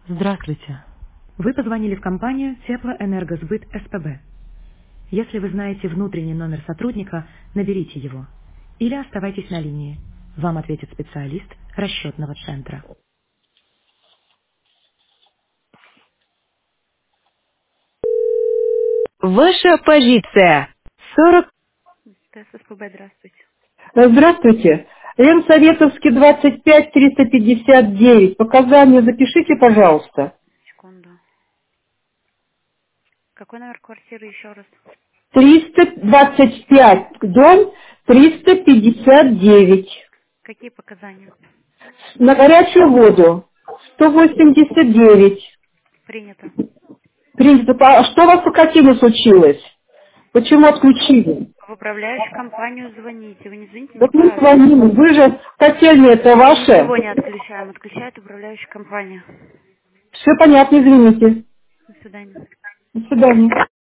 Здравствуйте. Вы позвонили в компанию Теплоэнергосбыт СПБ. Если вы знаете внутренний номер сотрудника, наберите его. Или оставайтесь на линии. Вам ответит специалист расчетного центра. Ваша позиция. 40. ТССПБ, здравствуйте. Здравствуйте. Ленсоветовский 25 359. Показания запишите, пожалуйста. Секунду. Какой номер квартиры еще раз? 325. Дом 359. Какие показания? На горячую воду 189. Принято. Принято. А что у вас по котельне случилось? Почему отключили? В управляющую компанию звоните. Вы не звоните Вот мы неправильно. звоним. Вы же котельня это Мы ваша. ничего не отключаем. Отключает управляющая компания. Все понятно, извините. До свидания. До свидания.